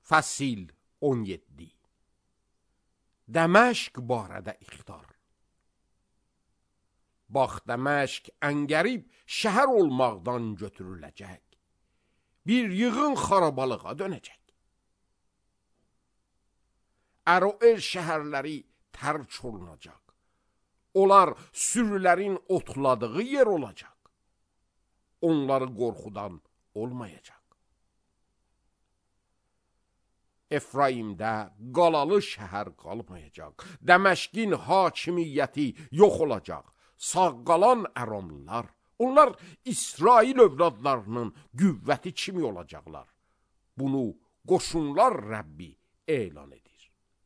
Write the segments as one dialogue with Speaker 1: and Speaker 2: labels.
Speaker 1: Fəsil 17. Dəməşq barədə ixtar. Bax, Dəməşq əngərib şəhər olmaqdan götürüləcək, bir yığın xarabalığa dönəcək. Əroer şəhərləri tərk olunacaq, onlar sürülərin otladığı yer olacaq, onları qorxudan olmayacaq. Efraimdə qalalı şəhər qalmayacaq, Dəməşqin hakimiyyəti yox olacaq, sağ qalan Əramlılar, onlar İsrail övladlarının qüvvəti kimi olacaqlar. Bunu qoşunlar Rəbbi elan edir.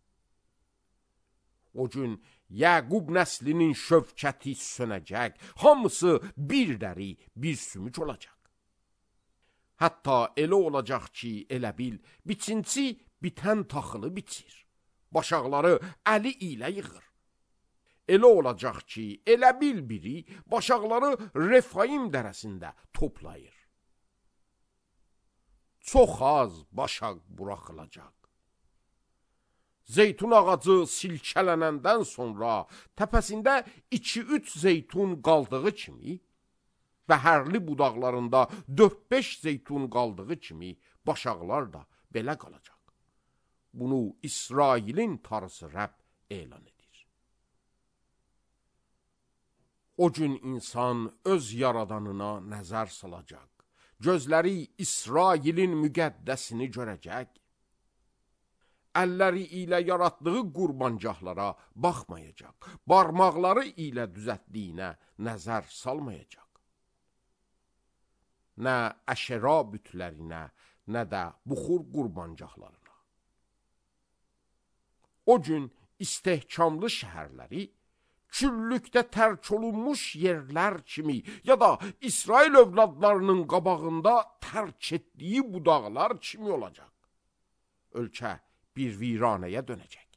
Speaker 1: O gün Yəqub nəslinin şövkəti sönəcək, hamısı bir dəri, bir sümük olacaq. Hətta elə olacaq ki, elə bil, biçinci bitən taxılı biçir, başaqları əli ilə yığır. Elə olacaq ki, elə bil biri başaqları Refaim dərəsində toplayır. Çox az başaq buraxılacaq. Zeytun ağacı silkələnəndən sonra təpəsində 2-3 zeytun qaldığı kimi və hərli budaqlarında 4-5 zeytun qaldığı kimi başaqlar da belə qalacaq. Bunu İsrailin Tanrısı Rəbb elan edir. O gün insan öz yaradanına nəzər salacaq, gözləri İsrailin müqəddəsini görəcək, əlləri ilə yaratdığı qurbancaqlara baxmayacaq, barmaqları ilə düzətdiyinə nəzər salmayacaq. Nə əşera bütlərinə, nə də buxur qurbancaqlarına. O gün istehkamlı şəhərləri küllükdə tərk olunmuş yerlər kimi ya da İsrail övladlarının qabağında tərk etdiyi budaqlar kimi olacaq. Ölkə bir viranəyə dönəcək.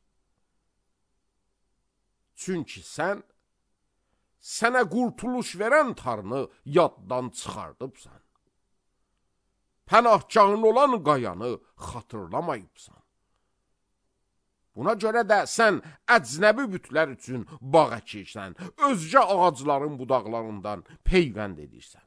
Speaker 1: Çünki sənə qurtuluş verən Tanrını yaddan çıxardıbsan. Pənahgahın olan qayanı xatırlamayıbsan. Buna görə də sən əcnəbi bütlər üçün bağ əkirsən, özcə ağacların budaqlarından peyvənd edirsən.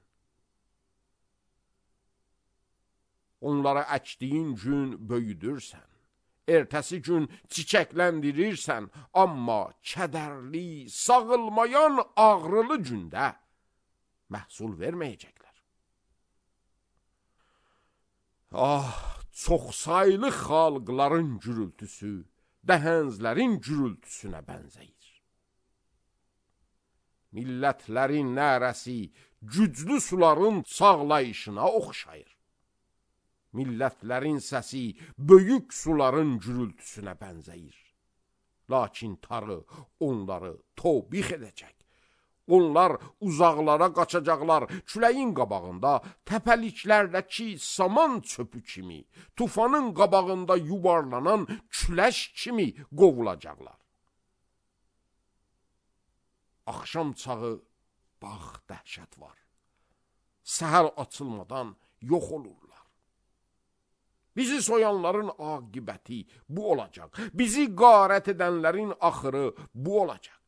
Speaker 1: Onlara əkdiyin gün böyüdürsən, ertəsi gün çiçəkləndirirsən, amma kədərli, sağılmayan, ağrılı gündə məhsul verməyəcəklər. Ah, çoxsaylı xalqların gürültüsü dəhənzlərin gürültüsünə bənzəyir. Millətlərin nərəsi güclü suların sağlayışına oxşayır. Millətlərin səsi böyük suların gürültüsünə bənzəyir. Lakin Tanrı onları tövbih edəcək. Onlar uzaqlara qaçacaqlar, küləyin qabağında təpəliklərdəki saman çöpü kimi, tufanın qabağında yuvarlanan küləş kimi qovulacaqlar. Axşam çağı bax dəhşət var. Səhər açılmadan yox olurlar. Bizi soyanların aqibəti bu olacaq. Bizi qarət edənlərin axırı bu olacaq.